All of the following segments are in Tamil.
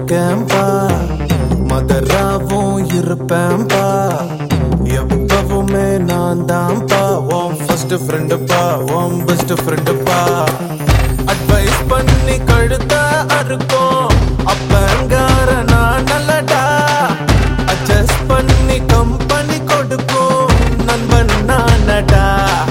இருக்கேன்பா மதராவும் இருப்பேன்பா எப்பவுமே நான் தான்ப்பா உன் ஃபர்ஸ்ட் ஃப்ரெண்டுப்பா உன் பெஸ்ட் ஃப்ரெண்டுப்பா அட்வைஸ் பண்ணி கழுத்த அறுக்கும் அப்பங்கார நான் நல்லடா அட்ஜஸ்ட் பண்ணி கம்பெனி கொடுக்கும் நண்பன் நானடா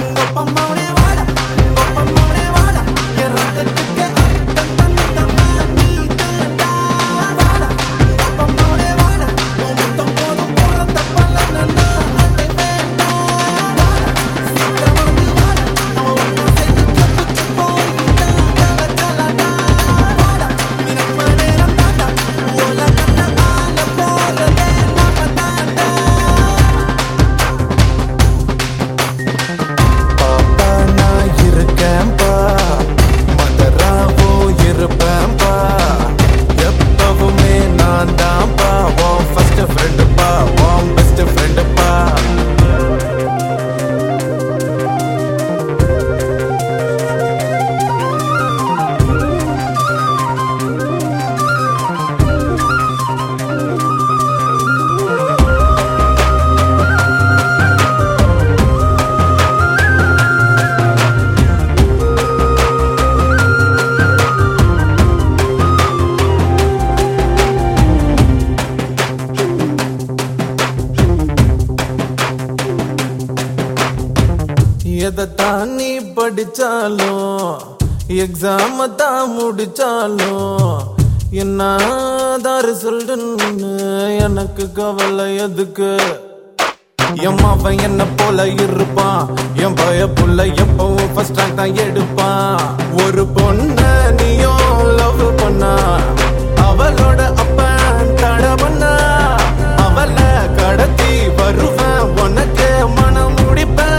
எதைத்தான் நீ படிச்சாலும் எக்ஸாம் தான் முடிச்சாலும் என்னதான் ரிசல்ட்னு எனக்கு கவலை எதுக்கு என் மாவன் என்ன போல இருப்பான் என் பய புள்ள எப்பவும் ஃபர்ஸ்ட் ரேங்க் தான் எடுப்பான் ஒரு பொண்ண நீயும் லவ் பண்ணா அவளோட அப்பன் தட பண்ணா அவளை கடத்தி வருவேன் உனக்கு மனம் முடிப்பேன்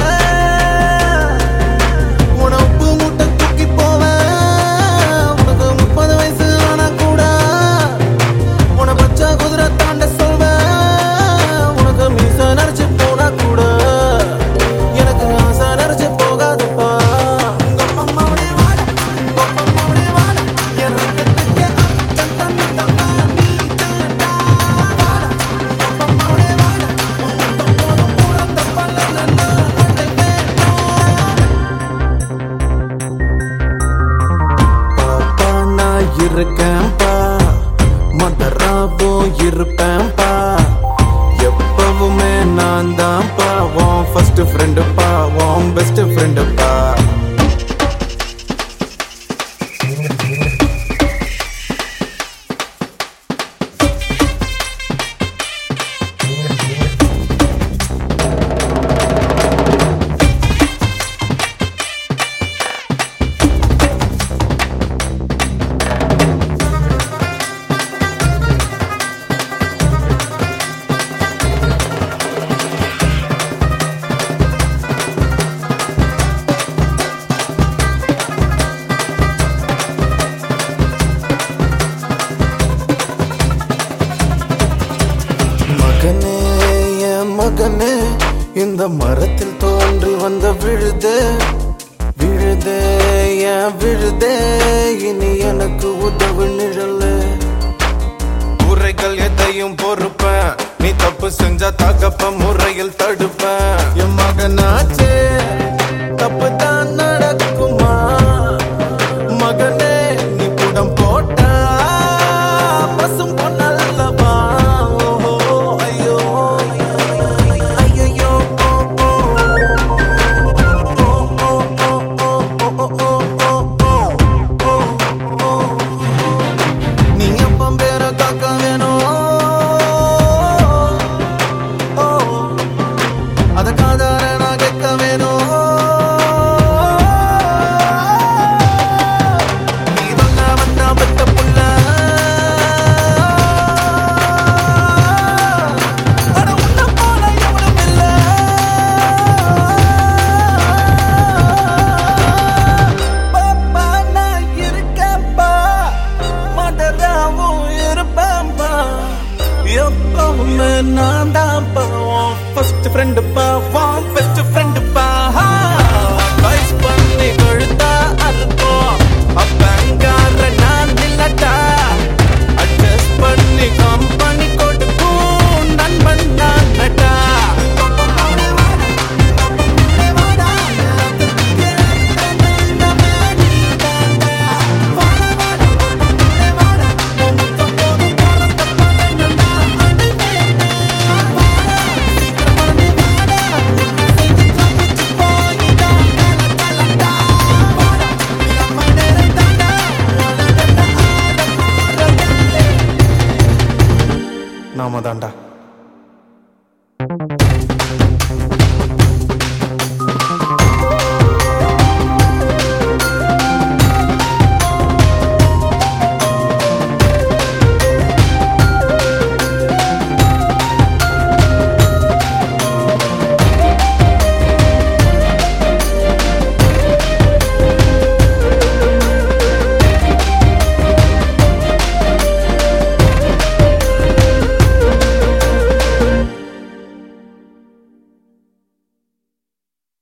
இருக்கேன்பா மதராவோ இருப்பேன்பா எப்பவுமே நான் தான்ப்பா உன் ஃபர்ஸ்ட் ஃப்ரெண்டுப்பா உன் பெஸ்ட் ஃப்ரெண்டுப்பா மகனே இந்த மரத்தில் தோன்றி வந்த விழுதே விழுதே ஏன் விழுதே இனி எனக்கு உதவு நிழல் உரைகள் எதையும் பொறுப்பேன் நீ தப்பு செஞ்சா தகப்ப முறையில் தடுப்பேன் என் மகனாச்சே தப்பு தான் நடக்குமா மகனே நீ புடம் போட்டா பசும் பொன்னல்லவா எப்பவுமே நான் தான்ப்பா உன் ஃபர்ஸ்ட் ஃப்ரெண்டுப்பா உன் பெஸ்ட் ஃப்ரெண்டுப்பா அட்வைஸ் பண்ணி கழுத்தா அறுப்போம் அப்பங்கார நான் இல்லட்டா அட்ஜஸ்ட் நாம தாண்டா.